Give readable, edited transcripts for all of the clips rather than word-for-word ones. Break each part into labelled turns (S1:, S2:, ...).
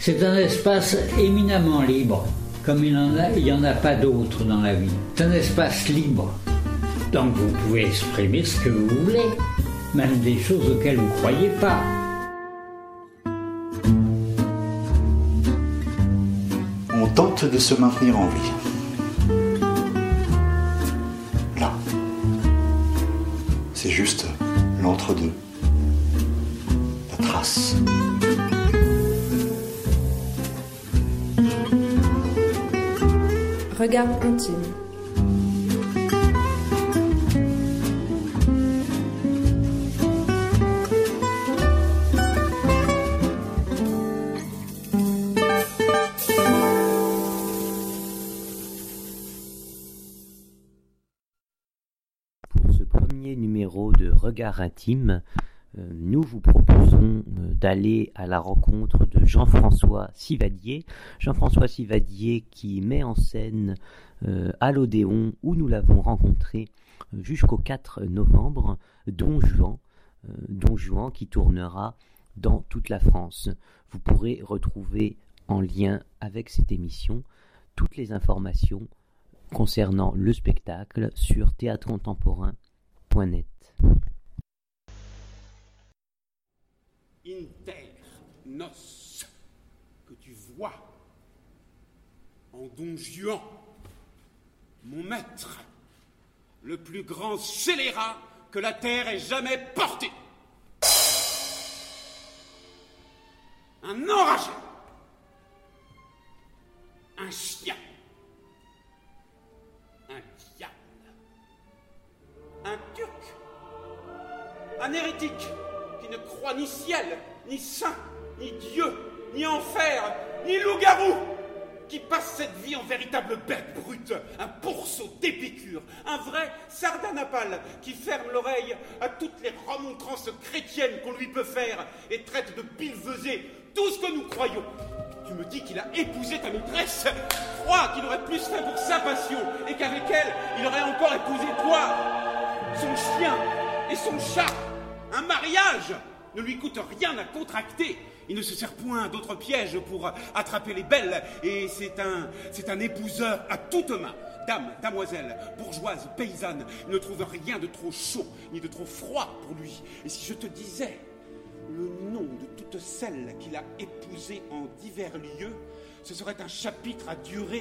S1: C'est un espace éminemment libre, comme il n'y en a pas d'autre dans la vie. C'est un espace libre. Donc vous pouvez exprimer ce que vous voulez, même des choses auxquelles vous ne croyez pas.
S2: On tente de se maintenir en vie. Là. C'est juste l'entre-deux. La trace.
S3: Regard intime.
S4: Pour ce premier numéro de Regard intime, nous vous proposons d'aller à la rencontre de Jean-François Sivadier. Jean-François Sivadier qui met en scène à l'Odéon, où nous l'avons rencontré jusqu'au 4 novembre, Don Juan qui tournera dans toute la France. Vous pourrez retrouver en lien avec cette émission toutes les informations concernant le spectacle sur théâtrecontemporain.net.
S5: Inter nos, que tu vois en Don Juan, mon maître, le plus grand scélérat que la terre ait jamais porté. Un enragé, un chien, un diable, un turc, un hérétique qui ne croit ni ciel, ni saint, ni Dieu, ni enfer, ni loup-garou, qui passe cette vie en véritable bête brute, un pourceau d'Épicure, un vrai Sardanapale qui ferme l'oreille à toutes les remontrances chrétiennes qu'on lui peut faire et traite de billevesée tout ce que nous croyons. Tu me dis qu'il a épousé ta maîtresse, crois qu'il aurait plus fait pour sa passion et qu'avec elle, il aurait encore épousé toi, son chien et son chat. Un mariage ne lui coûte rien à contracter. Il ne se sert point d'autres pièges pour attraper les belles. Et c'est un épouseur à toutes mains. Dame, damoiselle, bourgeoise, paysanne, il ne trouve rien de trop chaud ni de trop froid pour lui. Et si je te disais le nom de toutes celles qu'il a épousées en divers lieux, ce serait un chapitre à durer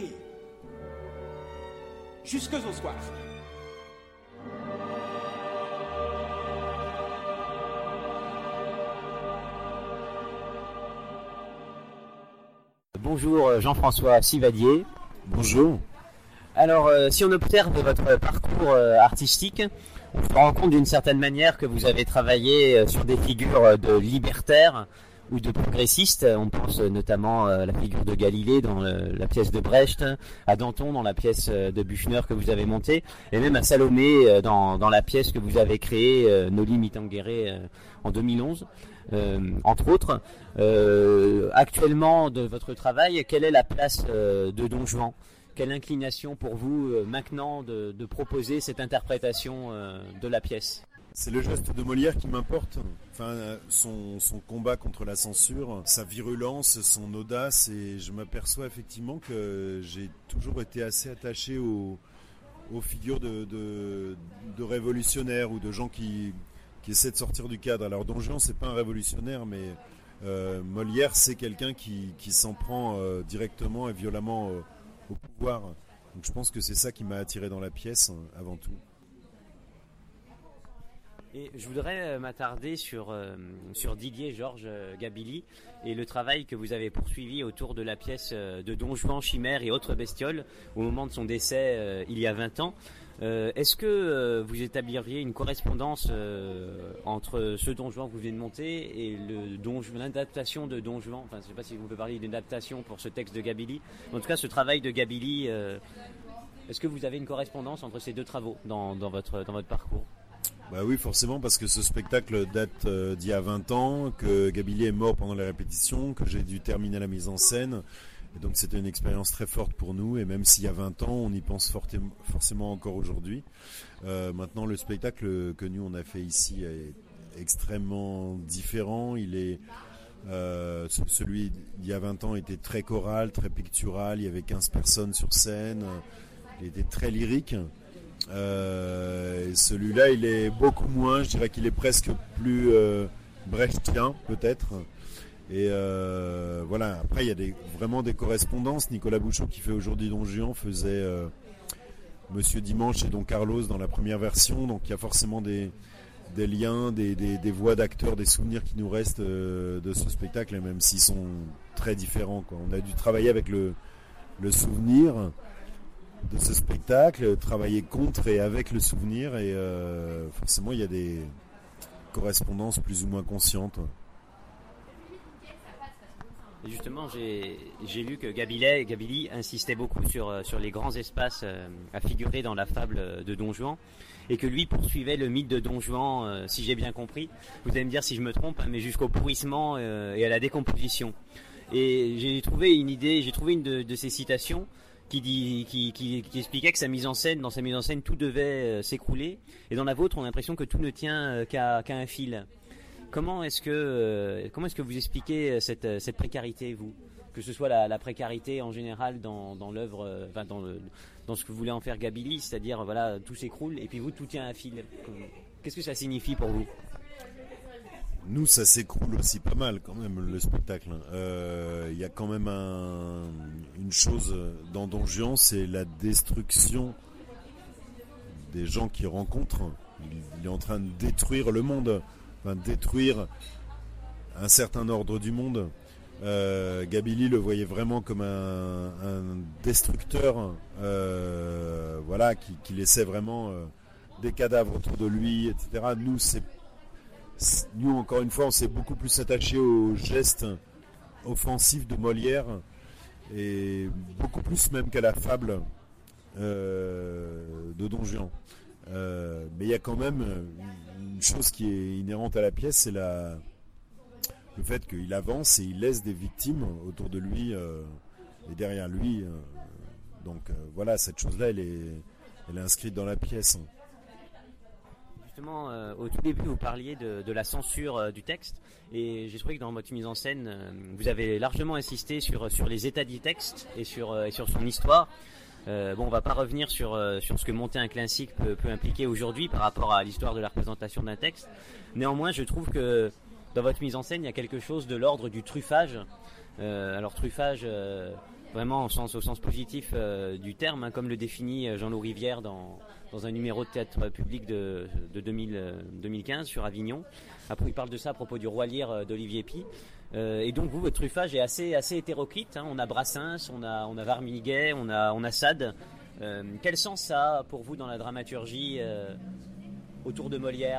S5: jusqu'au soir.
S4: Bonjour Jean-François Sivadier.
S2: Bonjour.
S4: Alors, si on observe votre parcours artistique, on se rend compte d'une certaine manière que vous avez travaillé sur des figures de libertaires ou de progressistes. On pense notamment à la figure de Galilée dans la pièce de Brecht, à Danton dans la pièce de Büchner que vous avez montée, et même à Salomé dans la pièce que vous avez créée, Noli Me Tangere, en 2011. Entre autres, actuellement de votre travail, quelle est la place de Don Juan ? Quelle inclination pour vous maintenant de proposer cette interprétation de la pièce ?
S6: C'est le geste de Molière qui m'importe, enfin, son combat contre la censure, sa virulence, son audace, et je m'aperçois effectivement que j'ai toujours été assez attaché aux figures de révolutionnaires ou de gens qui essaie de sortir du cadre. Alors Don Juan, c'est pas un révolutionnaire, mais Molière, c'est quelqu'un qui s'en prend directement et violemment au pouvoir. Donc je pense que c'est ça qui m'a attiré dans la pièce avant tout.
S4: Et je voudrais m'attarder sur Didier Georges Gabilly et le travail que vous avez poursuivi autour de la pièce de Don Juan, Chimère et autres bestioles au moment de son décès il y a 20 ans. Est-ce que vous établiriez une correspondance entre ce Don Juan que vous venez de monter et l'adaptation de Don Juan ? Enfin, je ne sais pas si vous pouvez parler d'une adaptation pour ce texte de Gabilly. En tout cas, ce travail de Gabilly, est-ce que vous avez une correspondance entre ces deux travaux dans votre parcours ?
S6: Bah oui, forcément, parce que ce spectacle date d'il y a 20 ans, que Gabilly est mort pendant les répétitions, que j'ai dû terminer la mise en scène. Et donc c'était une expérience très forte pour nous, et même s'il y a 20 ans, on y pense forcément encore aujourd'hui. Maintenant, le spectacle que nous on a fait ici est extrêmement différent. Il est Celui d'il y a 20 ans était très choral, très pictural, il y avait 15 personnes sur scène, il était très lyrique. Et celui-là, il est beaucoup moins, je dirais qu'il est presque plus brechtien peut-être. Et voilà, après il y a vraiment des correspondances. Nicolas Bouchot qui fait aujourd'hui Don Juan faisait Monsieur Dimanche et Don Carlos dans la première version, donc il y a forcément des liens, des voix d'acteurs, des souvenirs qui nous restent de ce spectacle, même s'ils sont très différents, quoi. On a dû travailler avec le souvenir de ce spectacle, travailler contre et avec le souvenir, et forcément il y a des correspondances plus ou moins conscientes.
S4: Et justement, j'ai lu que Gabili insistait beaucoup sur les grands espaces à figurer dans la fable de Don Juan, et que lui poursuivait le mythe de Don Juan, si j'ai bien compris, vous allez me dire si je me trompe, mais jusqu'au pourrissement et à la décomposition. Et j'ai trouvé une de ces citations qui expliquait que dans sa mise en scène, tout devait s'écrouler, et dans la vôtre, on a l'impression que tout ne tient qu'à un fil. Comment est-ce que vous expliquez cette précarité, vous, que ce soit la précarité en général dans l'œuvre, dans ce que vous voulez en faire Gabili, c'est-à-dire voilà, tout s'écroule et puis vous, tout tient à un fil. Qu'est-ce que ça signifie pour vous?
S6: Nous, ça s'écroule aussi pas mal quand même, le spectacle. Il y a quand même une chose dans Don Juan, c'est la destruction des gens qu'il rencontre. Il est en train de détruire le monde, détruire un certain ordre du monde. Gabili le voyait vraiment comme un destructeur, voilà, qui laissait vraiment des cadavres autour de lui, etc. Nous, encore une fois, on s'est beaucoup plus attaché aux gestes offensifs de Molière, et beaucoup plus même qu'à la fable de Don Juan. Mais il y a quand même une chose qui est inhérente à la pièce, c'est le fait qu'il avance et il laisse des victimes autour de lui et derrière lui. Donc voilà, cette chose-là, elle est inscrite dans la pièce.
S4: Justement, au tout début, vous parliez de la censure du texte, et j'ai trouvé que dans votre mise en scène, vous avez largement insisté sur les états du texte et sur son histoire. On va pas revenir sur ce que monter un classique peut impliquer aujourd'hui par rapport à l'histoire de la représentation d'un texte. Néanmoins, je trouve que dans votre mise en scène, il y a quelque chose de l'ordre du truffage. Alors truffage, vraiment au sens positif du terme, comme le définit Jean-Loup Rivière dans un numéro de théâtre public de 2015 sur Avignon. Après, il parle de ça à propos du Roi Lear d'Olivier Py. Et donc vous, votre truffage est assez hétéroclite. On a Brassens, on a Varmiguet, on a Sade. Quel sens ça a pour vous dans la dramaturgie autour de Molière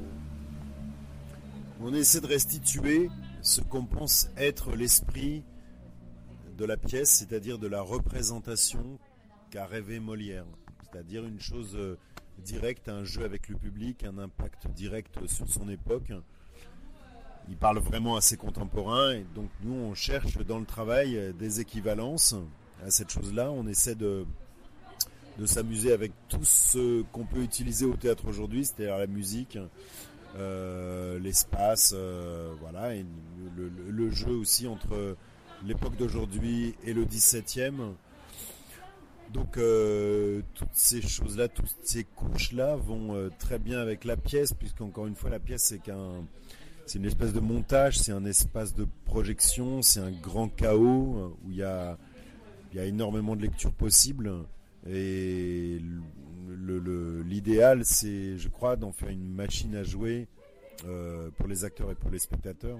S6: On essaie de restituer ce qu'on pense être l'esprit de la pièce, c'est-à-dire de la représentation qu'a rêvé Molière. C'est-à-dire une chose directe, un jeu avec le public, un impact direct sur son époque. Il parle vraiment à ses contemporains, et donc nous on cherche dans le travail des équivalences à cette chose-là. On essaie de s'amuser avec tout ce qu'on peut utiliser au théâtre aujourd'hui, c'est-à-dire la musique, l'espace, voilà, et le jeu aussi entre l'époque d'aujourd'hui et le 17e. Donc toutes ces choses-là, toutes ces couches-là vont très bien avec la pièce, puisqu'encore une fois la pièce c'est une espèce de montage, c'est un espace de projection, c'est un grand chaos où il y a énormément de lectures possibles, et l'idéal c'est, je crois, d'en faire une machine à jouer pour les acteurs et pour les spectateurs.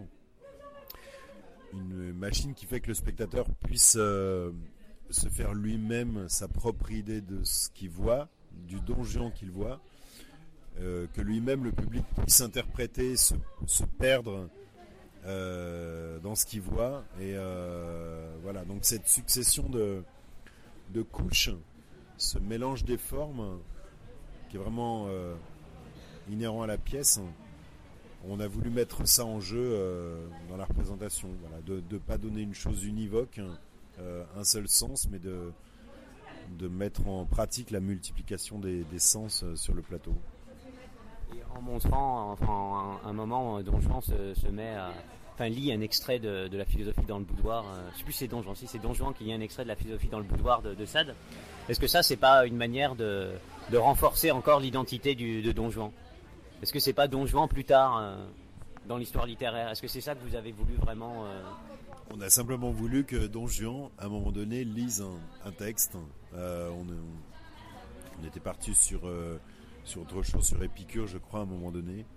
S6: Une machine qui fait que le spectateur puisse se faire lui-même sa propre idée de ce qu'il voit, du Don Juan qu'il voit, que lui-même, le public, puisse interpréter, se perdre dans ce qu'il voit. Et voilà, donc cette succession de couches, ce mélange des formes qui est vraiment inhérent à la pièce, on a voulu mettre ça en jeu dans la représentation, voilà, de ne pas donner une chose univoque, un seul sens, mais de mettre en pratique la multiplication des sens sur le plateau.
S4: Et en montrant, enfin, un moment, Don Juan se met lit un extrait de la philosophie dans le boudoir. Je sais plus si c'est Don Juan. Si c'est Don Juan qui lit un extrait de la philosophie dans le boudoir de Sade. Est-ce que ça, c'est pas une manière de renforcer encore l'identité de Don Juan? Est-ce que c'est pas Don Juan plus tard dans l'histoire littéraire? Est-ce que c'est ça que vous avez voulu vraiment
S6: On a simplement voulu que Don Juan, à un moment donné, lise un texte. On était parti sur autre chose, sur Épicure, je crois, à un moment donné.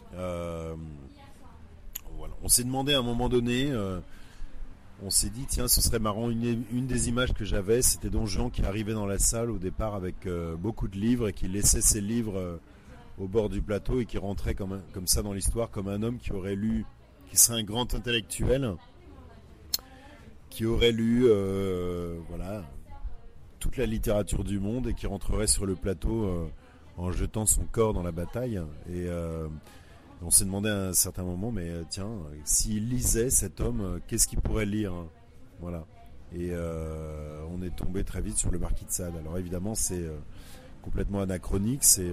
S6: Voilà. On s'est demandé à un moment donné, on s'est dit, tiens, ce serait marrant, une des images que j'avais, c'était Don Juan qui arrivait dans la salle au départ avec beaucoup de livres et qui laissait ses livres au bord du plateau et qui rentrait comme ça dans l'histoire, comme un homme qui aurait lu, qui serait un grand intellectuel, qui aurait lu voilà, toute la littérature du monde et qui rentrerait sur le plateau en jetant son corps dans la bataille. Et on s'est demandé à un certain moment, mais tiens, s'il lisait cet homme, qu'est-ce qu'il pourrait lire, hein? Voilà. Et on est tombé très vite sur le Marquis de Sade. Alors évidemment, c'est complètement anachronique, c'est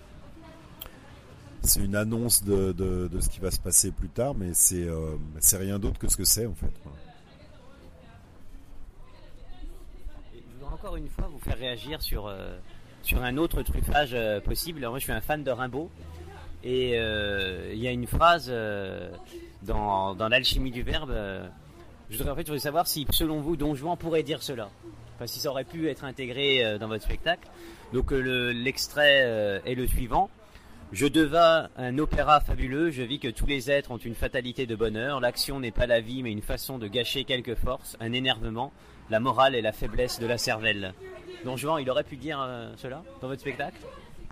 S6: une annonce de ce qui va se passer plus tard, mais c'est rien d'autre que ce que c'est en fait. Voilà.
S4: Je voudrais encore une fois vous faire réagir sur un autre truffage possible. Alors, moi, je suis un fan de Rimbaud. Et il y a une phrase dans l'alchimie du verbe. Je voudrais savoir si, selon vous, Don Juan pourrait dire cela. Enfin, si ça aurait pu être intégré dans votre spectacle. Donc l'extrait est le suivant. Je devins un opéra fabuleux. Je vis que tous les êtres ont une fatalité de bonheur. L'action n'est pas la vie, mais une façon de gâcher quelque force, un énervement. La morale est la faiblesse de la cervelle. Don Juan, il aurait pu dire cela dans votre spectacle?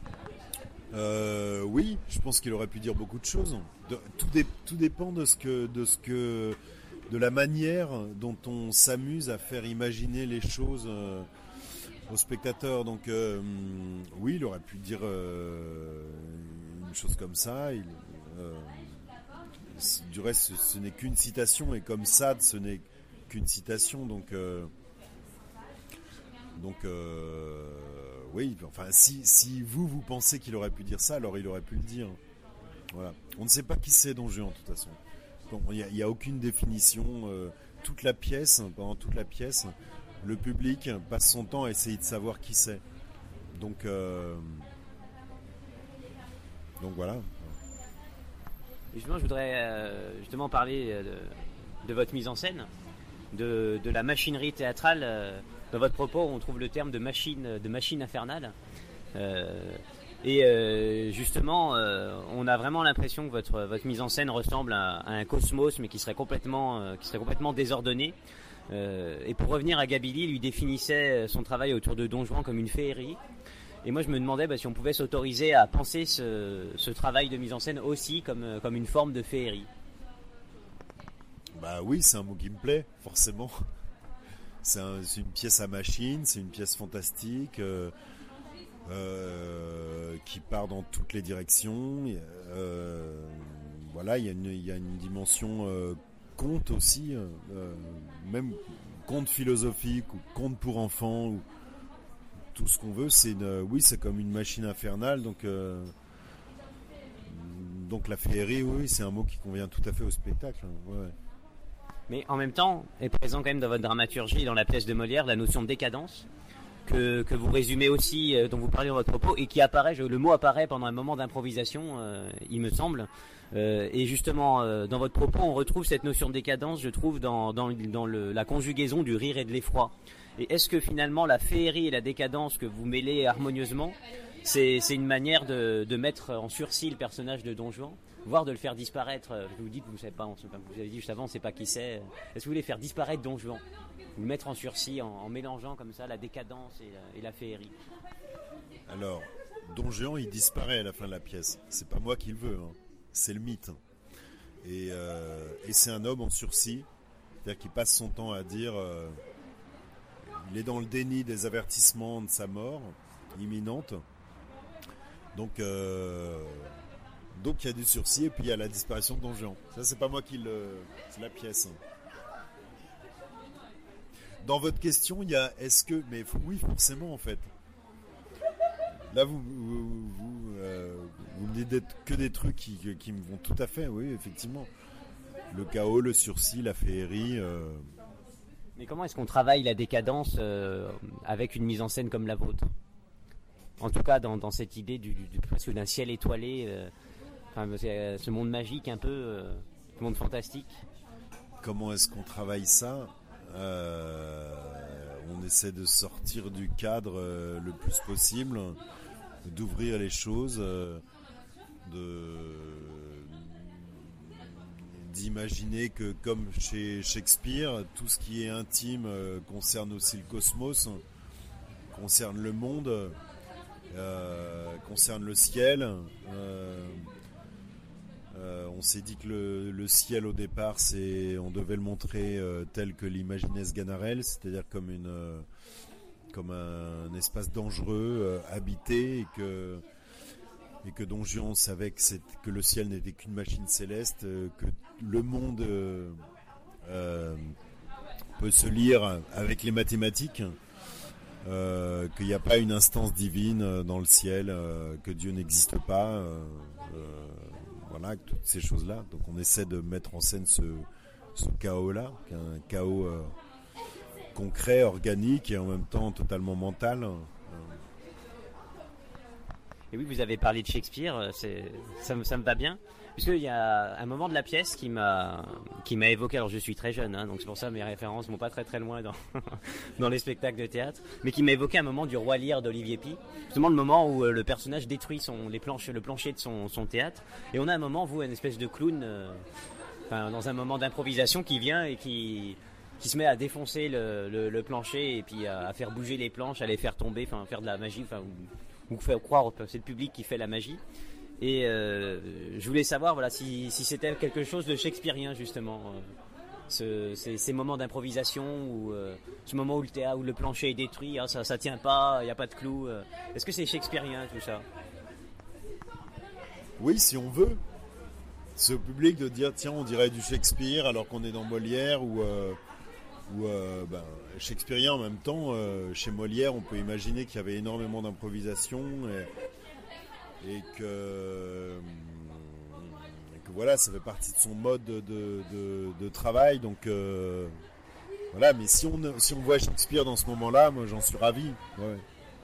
S6: Oui, je pense qu'il aurait pu dire beaucoup de choses. Tout dépend de la manière dont on s'amuse à faire imaginer les choses aux spectateurs. Donc oui, il aurait pu dire une chose comme ça. Du reste, ce n'est qu'une citation, et comme Sade, ce n'est qu'une citation. Donc oui, enfin, si vous pensez qu'il aurait pu dire ça, alors il aurait pu le dire. Voilà. On ne sait pas qui c'est Don Juan, de toute façon. Il n'y a aucune définition. Pendant toute la pièce, le public passe son temps à essayer de savoir qui c'est. Donc voilà.
S4: Et justement, je voudrais justement parler de votre mise en scène, de la machinerie théâtrale. Dans votre propos, on trouve le terme de machine infernale. Justement, on a vraiment l'impression que votre mise en scène ressemble à un cosmos, mais qui serait complètement désordonné. Et pour revenir à Gabili, lui définissait son travail autour de Don Juan comme une féerie. Et moi, je me demandais si on pouvait s'autoriser à penser ce travail de mise en scène aussi comme une forme de féerie.
S6: Bah oui, c'est un mot qui me plaît, forcément. C'est une pièce à machine, c'est une pièce fantastique qui part dans toutes les directions. Voilà, il y a une dimension conte aussi, même conte philosophique ou conte pour enfants, ou tout ce qu'on veut. C'est comme une machine infernale. Donc la féerie, oui, c'est un mot qui convient tout à fait au spectacle. Ouais.
S4: Mais en même temps, est présent quand même dans votre dramaturgie, dans la pièce de Molière, la notion de décadence, que vous résumez aussi, dont vous parlez dans votre propos, et qui apparaît, le mot apparaît pendant un moment d'improvisation, il me semble. Et justement, dans votre propos, on retrouve cette notion de décadence, je trouve, dans la conjugaison du rire et de l'effroi. Et est-ce que finalement, la féerie et la décadence que vous mêlez harmonieusement, c'est une manière de mettre en sursis le personnage de Don Juan, voire de le faire disparaître? Vous dites, vous savez pas, vous avez dit juste avant, on ne sait pas qui c'est. Est-ce que vous voulez faire disparaître Don Juan, ou le mettre en sursis en mélangeant comme ça la décadence et la féerie?
S6: Alors, Don Juan, il disparaît à la fin de la pièce. C'est pas moi qui le veux, hein. C'est le mythe. Et c'est un homme en sursis, c'est-à-dire qu'il passe son temps à dire, il est dans le déni des avertissements de sa mort imminente. Donc il y a du sursis, et puis il y a la disparition de Don Juan. Ça, c'est pas moi qui c'est la pièce. Dans votre question, il y a mais oui, forcément en fait. Là, vous me dites que des trucs qui me vont tout à fait, oui, effectivement. le chaos, le sursis, la féerie.
S4: Mais comment est-ce qu'on travaille la décadence avec une mise en scène comme la vôtre ? En tout cas, dans cette idée presque d'un ciel étoilé, ce monde magique un peu, ce monde fantastique.
S6: Comment est-ce qu'on travaille ça ? On essaie de sortir du cadre le plus possible, d'ouvrir les choses, d'imaginer que comme chez Shakespeare, tout ce qui est intime concerne aussi le cosmos, concerne le monde, concerne le ciel. On s'est dit que le ciel au départ, on devait le montrer tel que l'imaginait Sganarelle, c'est-à-dire comme un espace dangereux, habité, et que Don Juan savait que le ciel n'était qu'une machine céleste, que le monde peut se lire avec les mathématiques, qu'il n'y a pas une instance divine dans le ciel, que Dieu n'existe pas. Voilà, toutes ces choses-là. Donc on essaie de mettre en scène ce chaos-là, qui est un chaos concret, organique et en même temps totalement mental.
S4: Et oui, vous avez parlé de Shakespeare, ça me va bien, puisqu'il y a un moment de la pièce qui m'a évoqué, alors je suis très jeune, hein, donc c'est pour ça que mes références vont pas très très loin dans les spectacles de théâtre, mais qui m'a évoqué un moment du Roi Lear d'Olivier Py, justement le moment où le personnage détruit le plancher de son théâtre, et on a un moment, vous, une espèce de clown, dans un moment d'improvisation qui vient et qui se met à défoncer le plancher et puis à faire bouger les planches, à les faire tomber, faire de la magie, ou faire croire que c'est le public qui fait la magie. Et je voulais savoir si c'était quelque chose de shakespearien justement, ces moments d'improvisation ou ce moment où le plancher est détruit, ça tient pas, il n'y a pas de clou. Est-ce que c'est shakespearien tout ça ?
S6: Oui, si on veut. C'est au public de dire tiens, on dirait du Shakespeare alors qu'on est dans Molière ou shakespearien en même temps. Chez Molière, on peut imaginer qu'il y avait énormément d'improvisation et que voilà, ça fait partie de son mode de travail. Donc voilà, mais si on voit Shakespeare dans ce moment-là, moi j'en suis ravi. Ouais.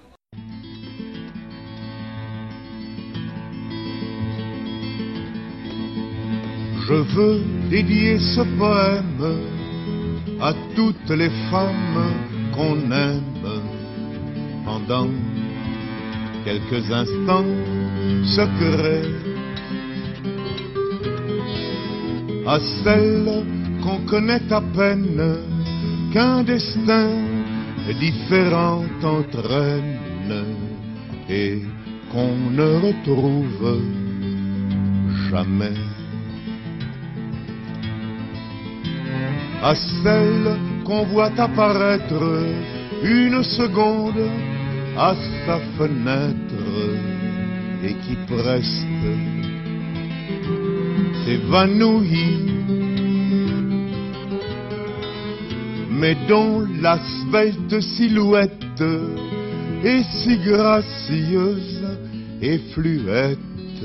S3: Je veux dédier ce poème à toutes les femmes qu'on aime pendant quelques instants secrets, à celles qu'on connaît à peine, qu'un destin différent entraîne et qu'on ne retrouve jamais. À celle qu'on voit apparaître une seconde à sa fenêtre et qui preste s'évanouit, mais dont la svelte silhouette est si gracieuse et fluette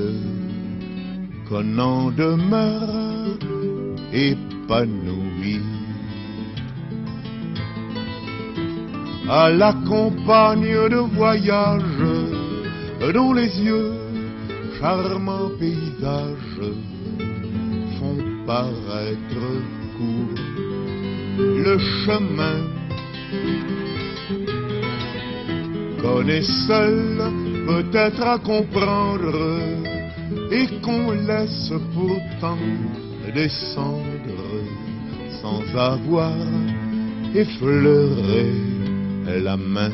S3: qu'on en demeure épanoui. À la compagne de voyage dont les yeux, charmants paysages, font paraître court le chemin, qu'on est seul peut-être à comprendre et qu'on laisse pourtant descendre sans avoir effleuré la main.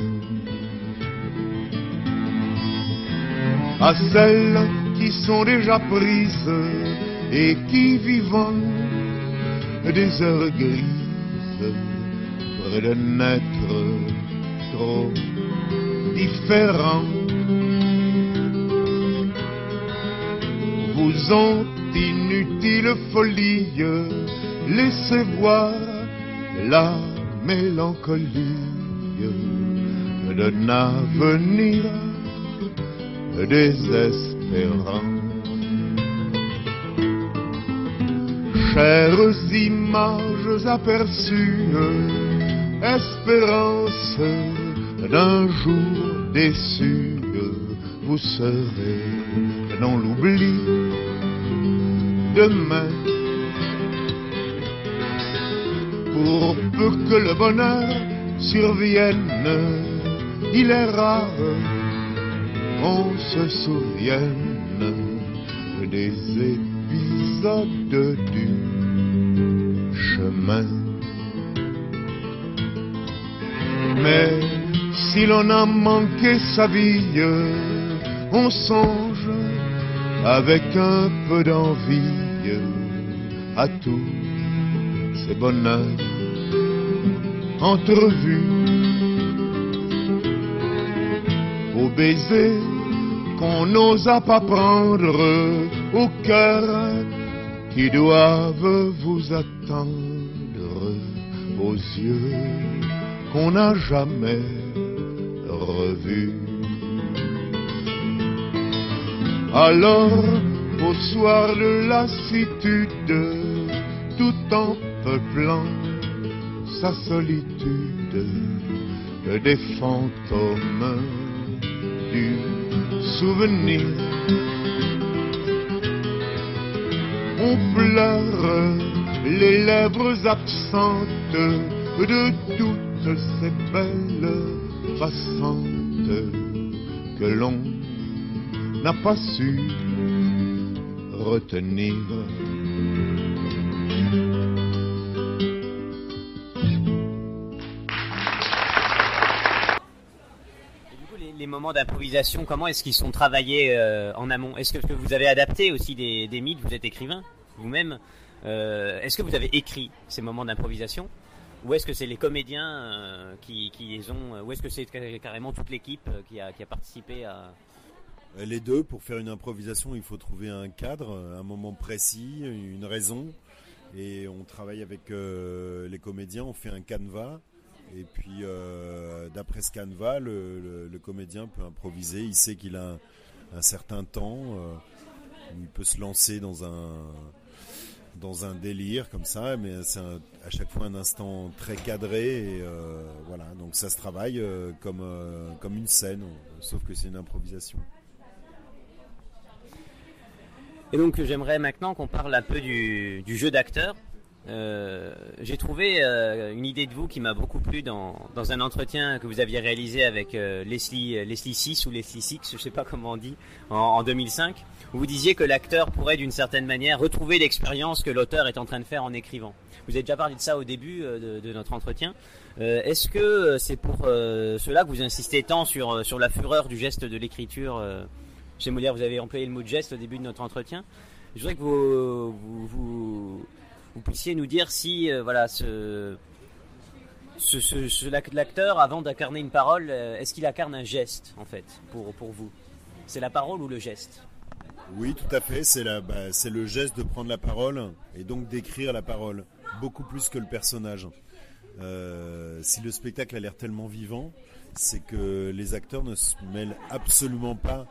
S3: À celles qui sont déjà prises et qui vivant des heures grises près de n'être trop différents vous ont inutile folie, laissez voir la mélancolie d'un avenir désespérant. chères images aperçues, espérance d'un jour déçu, vous serez dans l'oubli demain. Pour peu que le bonheur survienne, il est rare qu'on se souvienne des épisodes du chemin. Mais si l'on a manqué sa vie, on songe avec un peu d'envie à tous ces bonheurs entrevus, aux baisers qu'on n'osa pas prendre, au cœur qui doivent vous attendre, aux yeux qu'on n'a jamais revus. Alors, au soir de lassitude, tout en peuplant sa solitude, des fantômes du souvenir, on pleure les lèvres absentes de toutes ces belles passantes que l'on n'a pas su retenir.
S4: Les moments d'improvisation, comment est-ce qu'ils sont travaillés en amont? Est-ce que vous avez adapté aussi des mythes? Vous êtes écrivain vous-même. Est-ce que vous avez écrit ces moments d'improvisation? Ou est-ce que c'est les comédiens qui les ont? Ou est-ce que c'est carrément toute l'équipe qui a participé à...
S6: Les deux. Pour faire une improvisation, il faut trouver un cadre, un moment précis, une raison. Et on travaille avec les comédiens, on fait un canevas. Et puis, d'après ce canevas, le comédien peut improviser. Il sait qu'il a un certain temps où il peut se lancer dans un délire comme ça. Mais c'est à chaque fois un instant très cadré. Et voilà, donc ça se travaille comme une scène, sauf que c'est une improvisation.
S4: Et donc, j'aimerais maintenant qu'on parle un peu du jeu d'acteur. J'ai trouvé une idée de vous qui m'a beaucoup plu dans un entretien que vous aviez réalisé avec Leslie 6 ou Leslie Six, je ne sais pas comment on dit, en 2005, où vous disiez que l'acteur pourrait d'une certaine manière retrouver l'expérience que l'auteur est en train de faire en écrivant. Vous avez déjà parlé de ça au début de notre entretien. Est-ce que c'est pour cela que vous insistez tant sur la fureur du geste de l'écriture? Chez Molière, vous avez employé le mot de geste au début de notre entretien. Je voudrais que vous puissiez nous dire si l'acteur, avant d'incarner une parole, est-ce qu'il incarne un geste en fait pour vous? C'est la parole ou le geste?
S6: Oui, tout à fait. C'est le geste de prendre la parole et donc d'écrire la parole, beaucoup plus que le personnage. Si le spectacle a l'air tellement vivant, c'est que les acteurs ne se mêlent absolument pas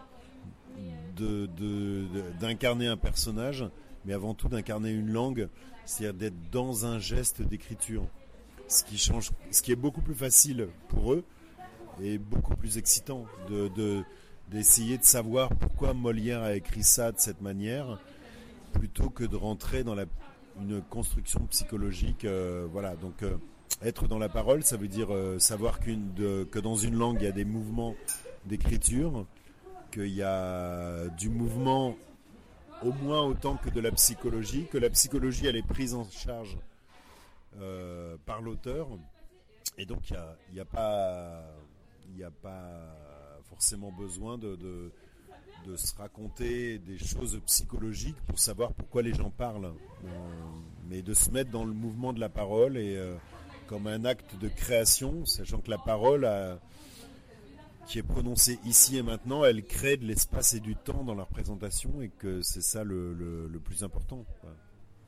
S6: d'incarner un personnage, mais avant tout d'incarner une langue, c'est-à-dire d'être dans un geste d'écriture. Ce qui est beaucoup plus facile pour eux et beaucoup plus excitant d'essayer de savoir pourquoi Molière a écrit ça de cette manière, plutôt que de rentrer dans une construction psychologique. Voilà, donc être dans la parole, ça veut dire savoir que dans une langue, il y a des mouvements d'écriture, qu'il y a du mouvement au moins autant que de la psychologie, que la psychologie elle est prise en charge par l'auteur, et donc il n'y a pas forcément besoin de se raconter des choses psychologiques pour savoir pourquoi les gens parlent, mais de se mettre dans le mouvement de la parole et comme un acte de création, sachant que la parole qui est prononcée ici et maintenant, elle crée de l'espace et du temps dans la représentation, et que c'est ça le plus important. Voilà.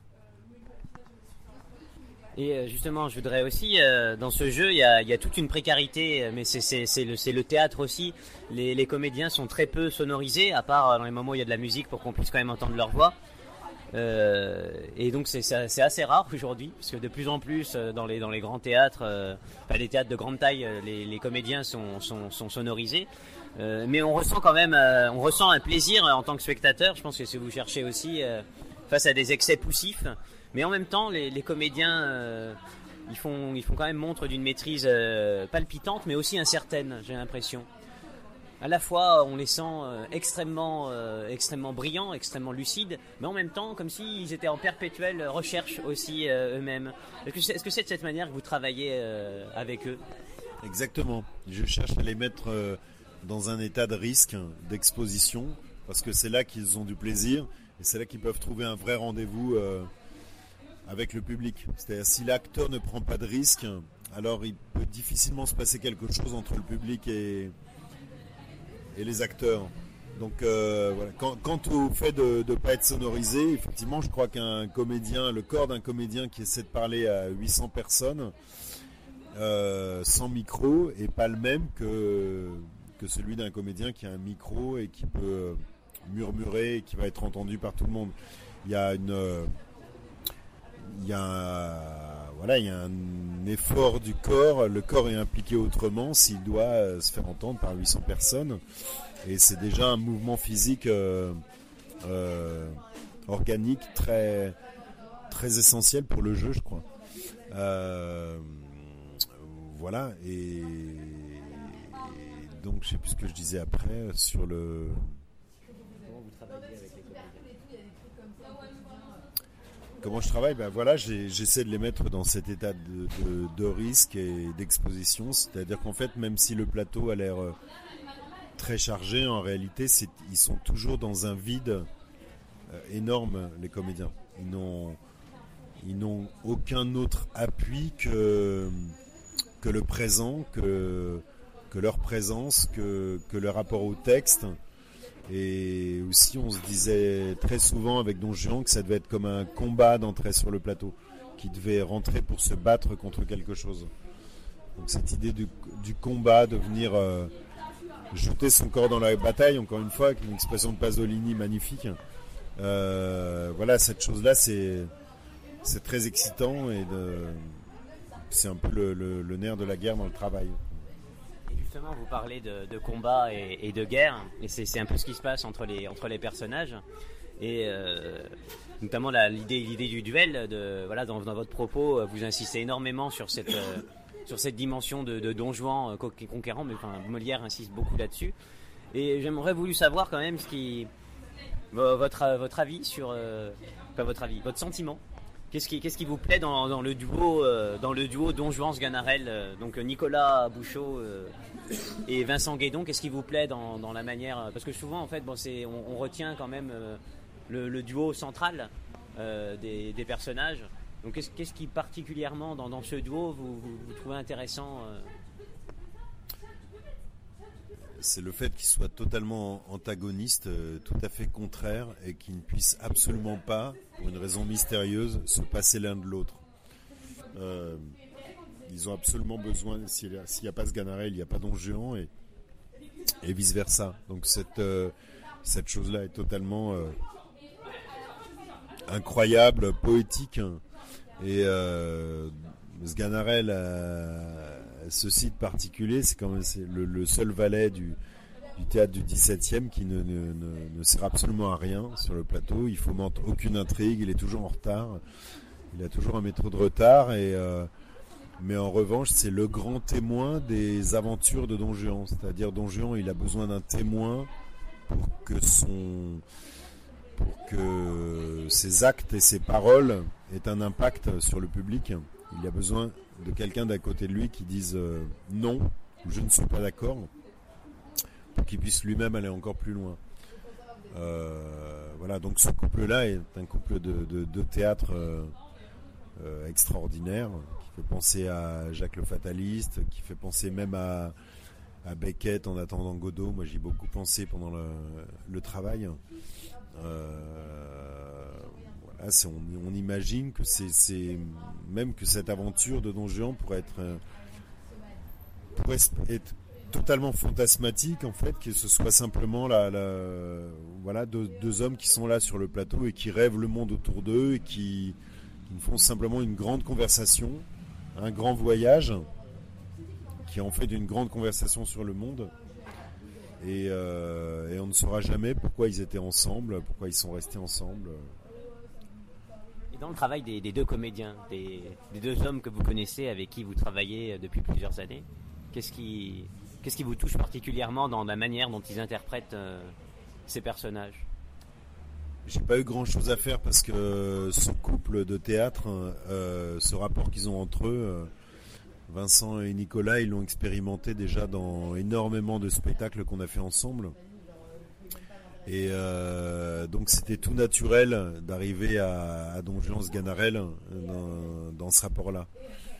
S4: Et justement, je voudrais aussi, dans ce jeu, il y a toute une précarité, mais c'est le théâtre aussi. Les comédiens sont très peu sonorisés, à part dans les moments où il y a de la musique pour qu'on puisse quand même entendre leur voix. Et donc c'est assez rare aujourd'hui, parce que de plus en plus dans les grands théâtres, les théâtres de grande taille, les comédiens sont sonorisés. Mais on ressent quand même, on ressent un plaisir en tant que spectateur. Je pense que si vous cherchez aussi face à des excès poussifs, mais en même temps les comédiens ils font quand même montre d'une maîtrise palpitante, mais aussi incertaine. J'ai l'impression. À la fois, on les sent extrêmement brillants, extrêmement lucides, mais en même temps, comme s'ils étaient en perpétuelle recherche aussi eux-mêmes. Est-ce que c'est de cette manière que vous travaillez avec eux ?
S6: Exactement. Je cherche à les mettre dans un état de risque, d'exposition, parce que c'est là qu'ils ont du plaisir, et c'est là qu'ils peuvent trouver un vrai rendez-vous avec le public. C'est-à-dire, si l'acteur ne prend pas de risque, alors il peut difficilement se passer quelque chose entre le public et les acteurs. Donc voilà. Quant au fait de ne pas être sonorisé, effectivement, je crois qu'un comédien, le corps d'un comédien qui essaie de parler à 800 personnes sans micro est pas le même que celui d'un comédien qui a un micro et qui peut murmurer et qui va être entendu par tout le monde. Il y a un effort du corps. Le corps est impliqué autrement s'il doit se faire entendre par 800 personnes. Et c'est déjà un mouvement physique organique très, très essentiel pour le jeu, je crois. Voilà. Et donc, je ne sais plus ce que je disais après sur le... Comment je travaille ? Ben voilà, j'essaie de les mettre dans cet état de risque et d'exposition. C'est-à-dire qu'en fait, même si le plateau a l'air très chargé, en réalité, ils sont toujours dans un vide énorme, les comédiens. Ils n'ont aucun autre appui que le présent, que leur présence, que le rapport au texte. Et aussi, on se disait très souvent avec Don Juan que ça devait être comme un combat d'entrée sur le plateau, qui devait rentrer pour se battre contre quelque chose. Donc cette idée du combat, de venir jeter son corps dans la bataille, encore une fois, avec une expression de Pasolini magnifique. Voilà, cette chose-là, c'est très excitant et c'est un peu le nerf de la guerre dans le travail.
S4: Justement, vous parlez de combat et de guerre, et c'est un peu ce qui se passe entre les personnages, et notamment l'idée du duel. Dans votre propos, vous insistez énormément sur cette dimension de Don Juan conquérant, mais Molière insiste beaucoup là-dessus. Et j'aimerais voulu savoir quand même votre avis sur, votre sentiment. Qu'est-ce qui vous plaît dans le duo Don Juan Sganarelle, donc Nicolas Bouchot et Vincent Guédon? Qu'est-ce qui vous plaît dans la manière, parce que souvent en fait on retient quand même le duo central des personnages. Donc qu'est-ce qui particulièrement dans ce duo vous trouvez intéressant?
S6: C'est le fait qu'ils soient totalement antagonistes, tout à fait contraires, et qu'ils ne puissent absolument pas, pour une raison mystérieuse, se passer l'un de l'autre. Ils ont absolument besoin, s'il n'y a pas Sganarelle, il n'y a pas Don Juan, et vice-versa. Donc cette chose-là est totalement incroyable, poétique, et Sganarelle ce site particulier, c'est quand même le seul valet du théâtre du XVIIe qui ne sert absolument à rien sur le plateau. Il fomente aucune intrigue, il est toujours en retard, il a toujours un métro de retard, mais en revanche c'est le grand témoin des aventures de Don Juan. C'est-à-dire Don Juan, il a besoin d'un témoin pour que ses actes et ses paroles aient un impact sur le public. Il a besoin de quelqu'un d'à côté de lui qui dise non, ou je ne suis pas d'accord, pour qu'il puisse lui-même aller encore plus loin. Voilà, donc ce couple-là est un couple de théâtre extraordinaire, qui fait penser à Jacques le Fataliste, qui fait penser même à Beckett en attendant Godot. Moi, j'y ai beaucoup pensé pendant le travail. On imagine que c'est même que cette aventure de Don Juan pourrait être totalement fantasmatique en fait, que ce soit simplement deux hommes qui sont là sur le plateau et qui rêvent le monde autour d'eux et qui font simplement une grande conversation, un grand voyage, qui en fait d'une grande conversation sur le monde. Et on ne saura jamais pourquoi ils étaient ensemble, pourquoi ils sont restés ensemble.
S4: Et dans le travail des deux comédiens, des deux hommes que vous connaissez, avec qui vous travaillez depuis plusieurs années, qu'est-ce qui vous touche particulièrement dans la manière dont ils interprètent ces personnages ?
S6: J'ai pas eu grand chose à faire parce que ce couple de théâtre, ce rapport qu'ils ont entre eux, Vincent et Nicolas, ils l'ont expérimenté déjà dans énormément de spectacles qu'on a fait ensemble. Et donc c'était tout naturel d'arriver à Don Juan Sganarelle dans ce rapport-là.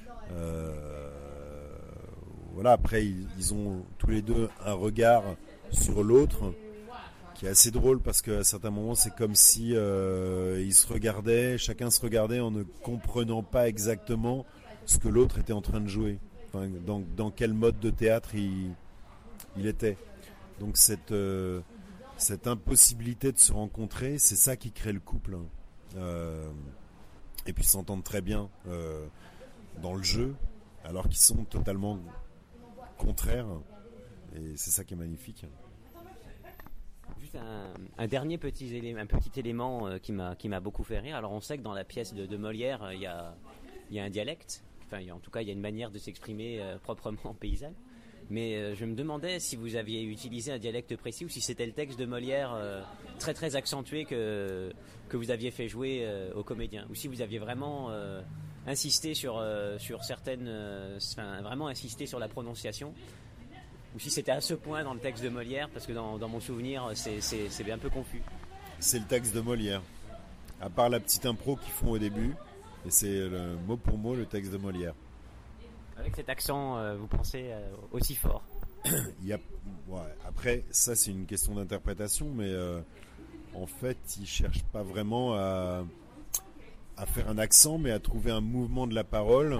S6: Voilà, après ils ont tous les deux un regard sur l'autre qui est assez drôle parce qu'à certains moments c'est comme si ils se regardaient, chacun se regardait en ne comprenant pas exactement ce que l'autre était en train de jouer, enfin, dans quel mode de théâtre il était. Donc cette impossibilité de se rencontrer, c'est ça qui crée le couple. Et puis s'entendre très bien dans le jeu, alors qu'ils sont totalement contraires. Et c'est ça qui est magnifique.
S4: Juste un dernier petit élément qui m'a beaucoup fait rire. Alors on sait que dans la pièce de Molière, il y a un dialecte. Enfin, en tout cas, il y a une manière de s'exprimer proprement paysanne. Mais je me demandais si vous aviez utilisé un dialecte précis ou si c'était le texte de Molière très très accentué que vous aviez fait jouer aux comédiens, ou si vous aviez vraiment insisté sur certaines, vraiment insisté sur la prononciation, ou si c'était à ce point dans le texte de Molière, parce que dans mon souvenir c'est un peu confus.
S6: C'est le texte de Molière, à part la petite impro qu'ils font au début, et c'est mot pour mot le texte de Molière.
S4: Avec cet accent, vous pensez aussi fort?
S6: Après, ça c'est une question d'interprétation, mais en fait, ils ne cherchent pas vraiment à faire un accent, mais à trouver un mouvement de la parole,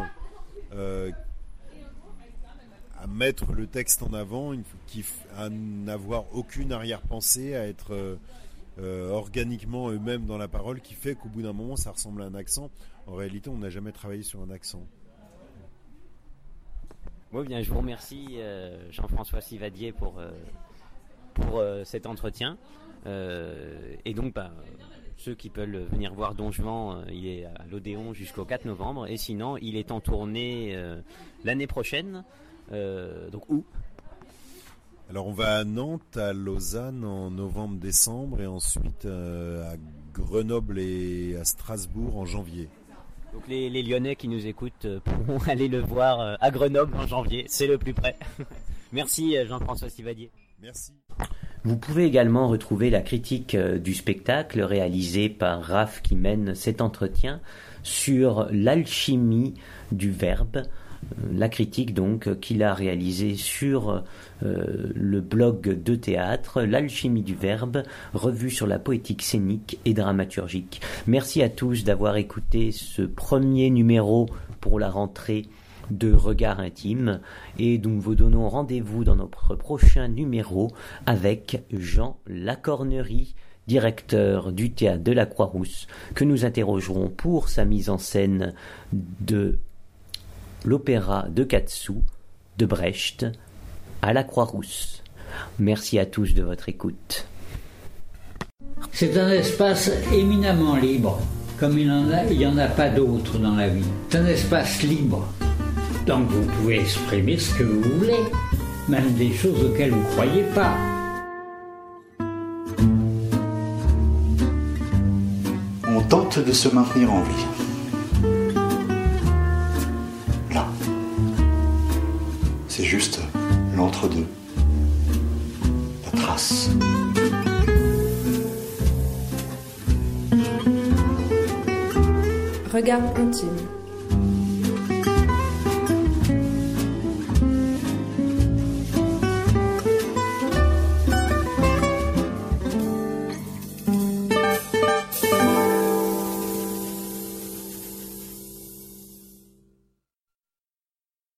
S6: à mettre le texte en avant, à n'avoir aucune arrière-pensée, à être organiquement eux-mêmes dans la parole, qui fait qu'au bout d'un moment, ça ressemble à un accent. En réalité, on n'a jamais travaillé sur un accent.
S4: Oui, bien, je vous remercie Jean-François Sivadier pour cet entretien. Et donc, ceux qui peuvent venir voir Don Juan, il est à l'Odéon jusqu'au 4 novembre. Et sinon, il est en tournée l'année prochaine. Donc où ?
S6: Alors, on va à Nantes, à Lausanne en novembre-décembre et ensuite à Grenoble et à Strasbourg en janvier.
S4: Donc les Lyonnais qui nous écoutent pourront aller le voir à Grenoble en janvier, c'est le plus près. Merci Jean-François Sivadier.
S6: Merci.
S4: Vous pouvez également retrouver la critique du spectacle réalisée par Raph qui mène cet entretien sur l'alchimie du verbe. La critique donc qu'il a réalisée sur le blog de théâtre L'alchimie du verbe, revue sur la poétique scénique et dramaturgique. Merci à tous d'avoir écouté ce premier numéro pour la rentrée de Regard Intime, et nous vous donnons rendez-vous dans notre prochain numéro avec Jean Lacornerie, directeur du théâtre de la Croix-Rousse, que nous interrogerons pour sa mise en scène de l'opéra de Katsu de Brecht à la Croix-Rousse. Merci à tous de votre écoute.
S1: C'est un espace éminemment libre, comme il n'y en a pas d'autre dans la vie. C'est un espace libre. Donc vous pouvez exprimer ce que vous voulez, même des choses auxquelles vous ne croyez pas.
S2: On tente de se maintenir en vie. Là. C'est juste l'entre-deux. La trace.
S7: Regard intime.